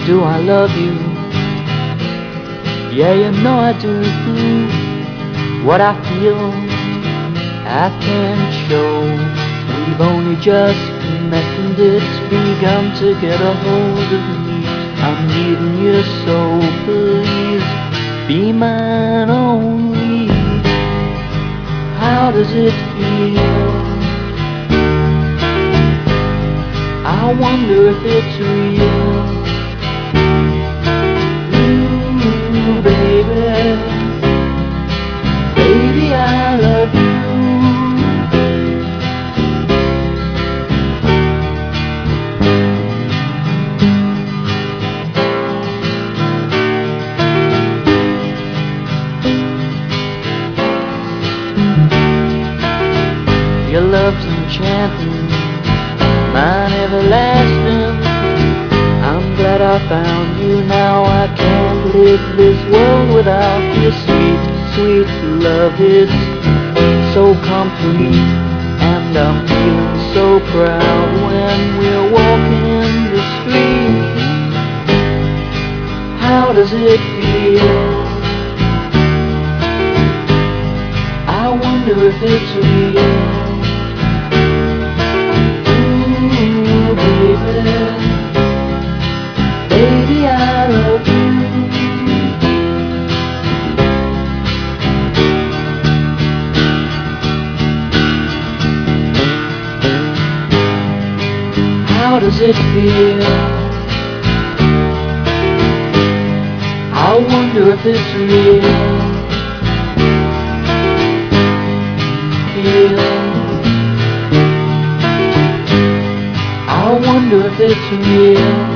Do I love you? Yeah, you know I do. What I feel, I can't show. We've only just met and it's begun to get a hold of me. I'm needing you, so please be mine only. How does it feel? I wonder if it's real. Ooh, baby, baby, I love you. Your love's enchanting, mine everlasting. I'm glad I found you now. I can't live this world without your sweet, sweet love. It's so complete, and I'm feeling so proud when we're walking the street. How does it feel? I wonder if it's real. Ooh, baby, baby, I love you. How does it feel? I wonder if it's real. Feel. I wonder if it's real.